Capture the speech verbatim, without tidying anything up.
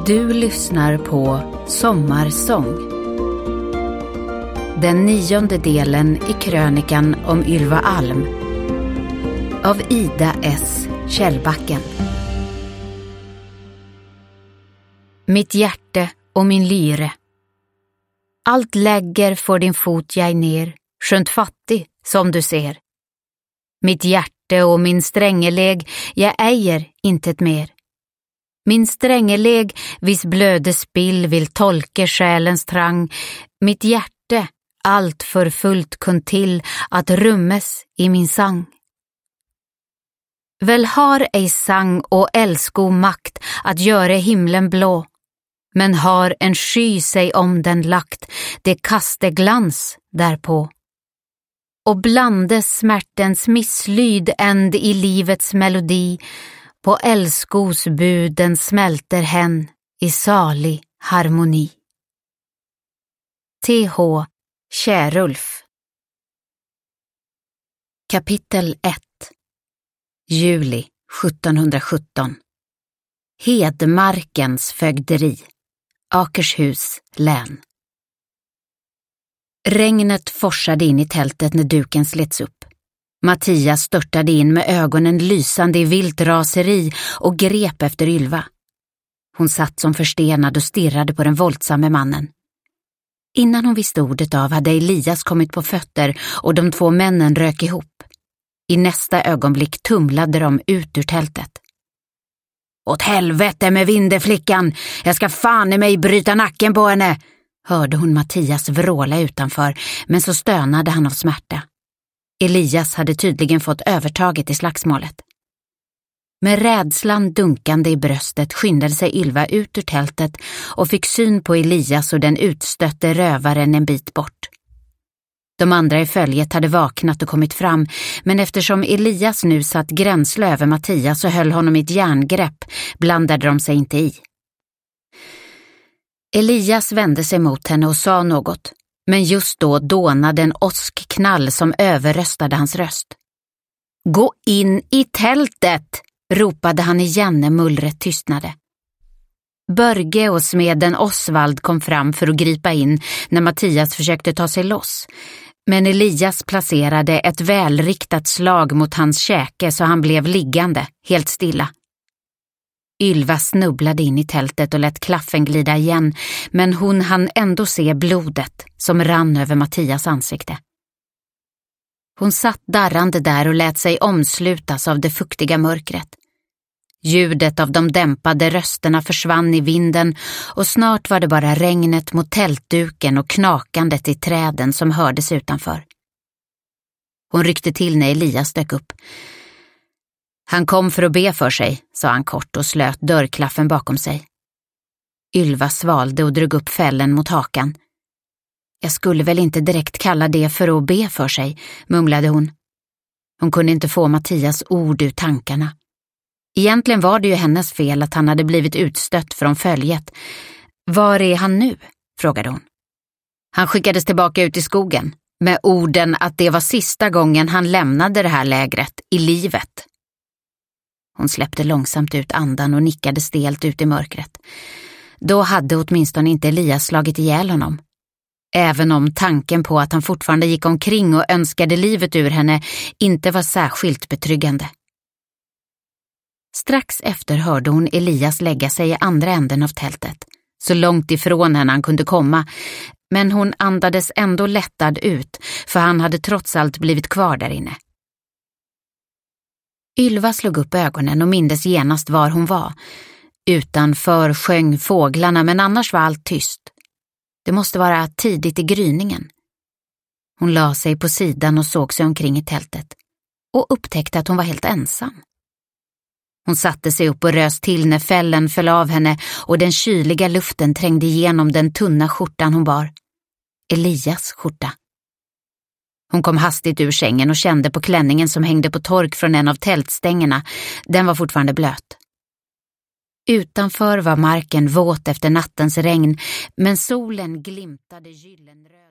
Du lyssnar på Sommarsång. Den nionde delen i krönikan om Ylva Alm av Ida S. Källbacken. Mitt hjärte och min lyre. Allt lägger för din fot jag ner, skönt fattig som du ser. Mitt hjärte och min strängeläg, jag äger intet mer. Min strängeläg, vis blöde spill vill tolke själens trang, mitt hjärte allt för fullt kun till att rummes i min sang. Väl har ej sang och älsko makt att göra himlen blå, men har en sky sig om den lagt, det kaste glans därpå. Och blandes smärtens misslyd änd i livets melodi, på älskos buden smälter hen i salig harmoni. T H Kärulf. Kapitel ett. Juli sjuttonhundrasjutton. Hedmarkens fögderi. Akershus län. Regnet forsade in i tältet när duken slets upp. Mattias störtade in med ögonen lysande i vilt raseri och grep efter Ylva. Hon satt som förstenad och stirrade på den våldsamme mannen. Innan hon visste ordet av hade Elias kommit på fötter och de två männen rök ihop. I nästa ögonblick tumlade de ut ur tältet. Åt helvete med vindeflickan! Jag ska fan i mig bryta nacken på henne! Hörde hon Mattias vråla utanför, men så stönade han av smärta. Elias hade tydligen fått övertaget i slagsmålet. Med rädslan dunkande i bröstet skyndade sig Ylva ut ur tältet och fick syn på Elias och den utstötte rövaren en bit bort. De andra i följet hade vaknat och kommit fram, men eftersom Elias nu satt gränsle över Mattias och höll honom i ett järngrepp blandade de sig inte i. Elias vände sig mot henne och sa något, men just då dånade en åskknall som överröstade hans röst. Gå in i tältet! Ropade han igen när mullret tystnade. Börge och smeden Osvald kom fram för att gripa in när Mattias försökte ta sig loss, men Elias placerade ett välriktat slag mot hans käke så han blev liggande, helt stilla. Ylva snubblade in i tältet och lät klaffen glida igen, men hon hann ändå se blodet som rann över Mattias ansikte. Hon satt darrande där och lät sig omslutas av det fuktiga mörkret. Ljudet av de dämpade rösterna försvann i vinden och snart var det bara regnet mot tältduken och knakandet i träden som hördes utanför. Hon ryckte till när Elias dök upp. Han kom för att be för sig, sa han kort och slöt dörrklaffen bakom sig. Ylva svalde och drog upp fällen mot hakan. Jag skulle väl inte direkt kalla det för att be för sig, mumlade hon. Hon kunde inte få Mattias ord ur tankarna. Egentligen var det ju hennes fel att han hade blivit utstött från följet. Var är han nu? Frågade hon. Han skickades tillbaka ut i skogen med orden att det var sista gången han lämnade det här lägret i livet. Hon släppte långsamt ut andan och nickade stelt ut i mörkret. Då hade åtminstone inte Elias slagit ihjäl honom. Även om tanken på att han fortfarande gick omkring och önskade livet ur henne inte var särskilt betryggande. Strax efter hörde hon Elias lägga sig i andra änden av tältet, så långt ifrån henne han kunde komma, men hon andades ändå lättad ut, för han hade trots allt blivit kvar där inne. Ylva slog upp ögonen och mindes genast var hon var. Utanför sjöng fåglarna, men annars var allt tyst. Det måste vara tidigt i gryningen. Hon la sig på sidan och såg sig omkring i tältet och upptäckte att hon var helt ensam. Hon satte sig upp och rös till när fällen föll av henne och den kyliga luften trängde igenom den tunna skjortan hon bar. Elias skjorta. Hon kom hastigt ur sängen och kände på klänningen som hängde på tork från en av tältstängerna. Den var fortfarande blöt. Utanför var marken våt efter nattens regn, men solen glimtade gyllenröd.